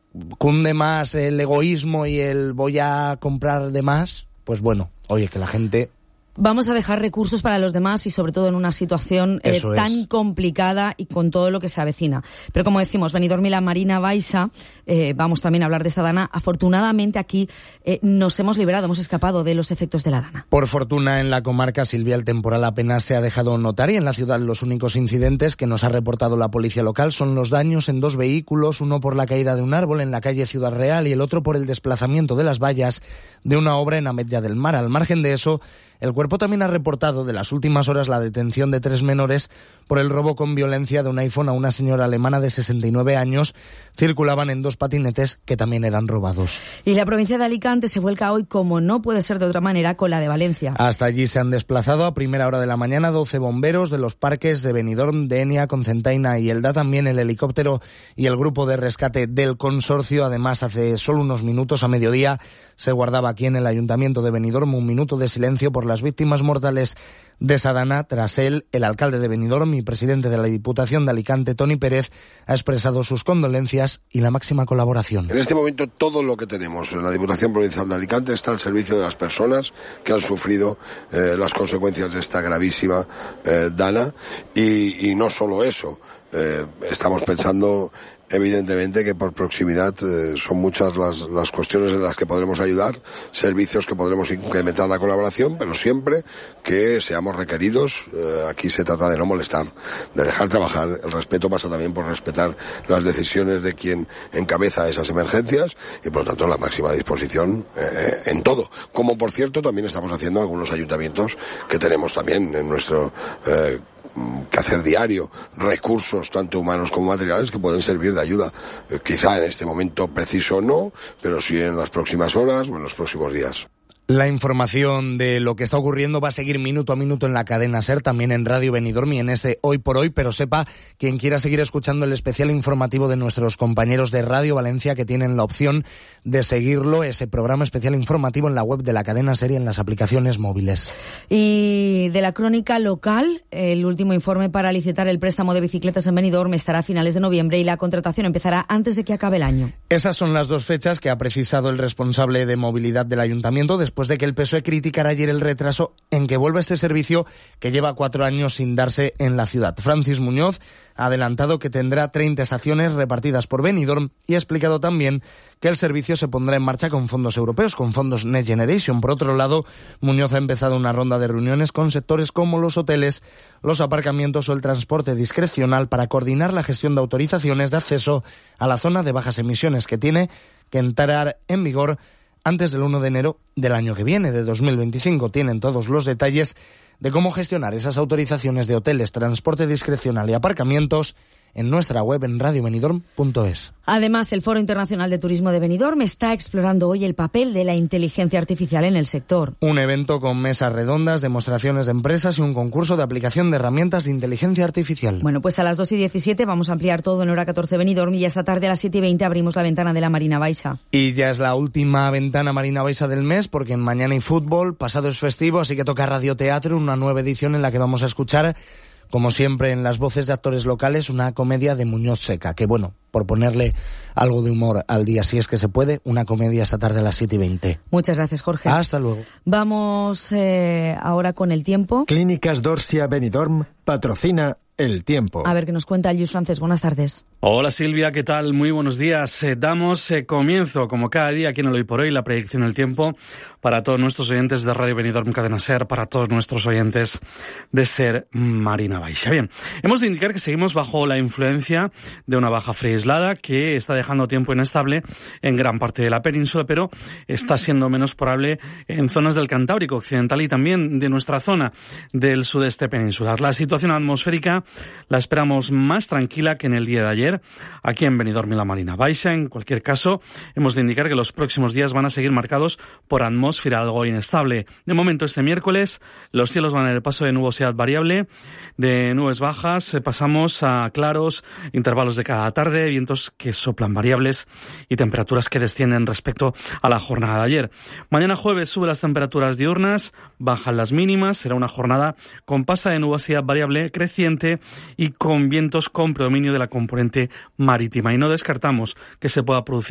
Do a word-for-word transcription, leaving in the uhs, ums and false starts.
cunde más el egoísmo y el voy a comprar de más, pues bueno, oye, que la gente... Vamos a dejar recursos para los demás y sobre todo en una situación eh, tan es. complicada y con todo lo que se avecina. Pero como decimos, Benidorm y la Marina Baixa, eh, vamos también a hablar de esta dana. Afortunadamente aquí eh, nos hemos liberado, hemos escapado de los efectos de la dana. Por fortuna en la comarca, Silvia, el temporal apenas se ha dejado notar y en la ciudad los únicos incidentes que nos ha reportado la policía local son los daños en dos vehículos, uno por la caída de un árbol en la calle Ciudad Real y el otro por el desplazamiento de las vallas de una obra en Ametlla del Mar. Al margen de eso, el cuerpo también ha reportado de las últimas horas la detención de tres menores por el robo con violencia de un iPhone a una señora alemana de sesenta y nueve años. Circulaban en dos patinetes que también eran robados. Y la provincia de Alicante se vuelca hoy, como no puede ser de otra manera, con la de Valencia. Hasta allí se han desplazado a primera hora de la mañana doce bomberos de los parques de Benidorm, de Enia, Concentaina y Elda, también el helicóptero y el grupo de rescate del consorcio. Además, hace solo unos minutos, a mediodía, se guardaba aquí en el Ayuntamiento de Benidorm un minuto de silencio por las víctimas mortales de esa dana. Tras él, el alcalde de Benidorm y presidente de la Diputación de Alicante, Toni Pérez, ha expresado sus condolencias y la máxima colaboración. En este momento todo lo que tenemos en la Diputación Provincial de Alicante está al servicio de las personas que han sufrido eh, las consecuencias de esta gravísima eh, dana y, y no solo eso, eh, estamos pensando evidentemente que por proximidad eh, son muchas las, las cuestiones en las que podremos ayudar, servicios que podremos incrementar la colaboración, pero siempre que seamos requeridos. Eh, aquí se trata de no molestar, de dejar trabajar. El respeto pasa también por respetar las decisiones de quien encabeza esas emergencias y por lo tanto la máxima disposición eh, en todo. Como por cierto también estamos haciendo algunos ayuntamientos que tenemos también en nuestro eh, que hacer diario, recursos tanto humanos como materiales que pueden servir de ayuda. Eh, quizá en este momento preciso no, pero sí en las próximas horas o en los próximos días. La información de lo que está ocurriendo va a seguir minuto a minuto en la cadena SER, también en Radio Benidorm y en este Hoy por Hoy, pero sepa quien quiera seguir escuchando el especial informativo de nuestros compañeros de Radio Valencia que tienen la opción de seguirlo, ese programa especial informativo en la web de la cadena SER y en las aplicaciones móviles. Y de la crónica local, el último informe para licitar el préstamo de bicicletas en Benidorm estará a finales de noviembre y la contratación empezará antes de que acabe el año. Esas son las dos fechas que ha precisado el responsable de movilidad del ayuntamiento después de que el P S O E criticara ayer el retraso en que vuelve este servicio que lleva cuatro años sin darse en la ciudad. Francis Muñoz ha adelantado que tendrá treinta estaciones repartidas por Benidorm y ha explicado también que el servicio se pondrá en marcha con fondos europeos, con fondos Next Generation. Por otro lado, Muñoz ha empezado una ronda de reuniones con sectores como los hoteles, los aparcamientos o el transporte discrecional para coordinar la gestión de autorizaciones de acceso a la zona de bajas emisiones que tiene que entrar en vigor antes del uno de enero del año que viene, de dos mil veinticinco. Tienen todos los detalles de cómo gestionar esas autorizaciones de hoteles, transporte discrecional y aparcamientos en nuestra web en radio benidorm punto es. Además, el Foro Internacional de Turismo de Benidorm está explorando hoy el papel de la inteligencia artificial en el sector. Un evento con mesas redondas, demostraciones de empresas y un concurso de aplicación de herramientas de inteligencia artificial. Bueno, pues a las dos y diecisiete vamos a ampliar todo en hora catorce Benidorm y esta tarde a las siete y veinte abrimos la ventana de la Marina Baixa. Y ya es la última ventana Marina Baixa del mes porque mañana hay fútbol, pasado es festivo, así que toca radioteatro, una nueva edición en la que vamos a escuchar, como siempre en las voces de actores locales, una comedia de Muñoz Seca, que bueno, por ponerle algo de humor al día, si es que se puede, una comedia esta tarde a las siete y veinte. Muchas gracias, Jorge. Hasta luego. Vamos eh, ahora con el tiempo. Clínicas Dorsia Benidorm patrocina el tiempo. A ver qué nos cuenta Lluís Francés. Buenas tardes. Hola Silvia, ¿qué tal? Muy buenos días. Eh, damos eh, comienzo, como cada día aquí en el Hoy por Hoy, la predicción del tiempo para todos nuestros oyentes de Radio Benidorm Cadena SER, para todos nuestros oyentes de SER Marina Baixa. Bien, hemos de indicar que seguimos bajo la influencia de una baja fría aislada que está dejando tiempo inestable en gran parte de la península, pero está siendo menos probable en zonas del Cantábrico Occidental y también de nuestra zona del sudeste peninsular. La situación atmosférica la esperamos más tranquila que en el día de ayer aquí en Benidorm y la Marina Baixa. En cualquier caso, hemos de indicar que los próximos días van a seguir marcados por atmósfera algo inestable. De momento, este miércoles, los cielos van a ir paso de nubosidad variable, de nubes bajas, pasamos a claros, intervalos de cada tarde, vientos que soplan variables y temperaturas que descienden respecto a la jornada de ayer. Mañana jueves suben las temperaturas diurnas, bajan las mínimas, será una jornada con pasa de nubosidad variable creciente y con vientos con predominio de la componente marítima. Y no descartamos que se pueda producir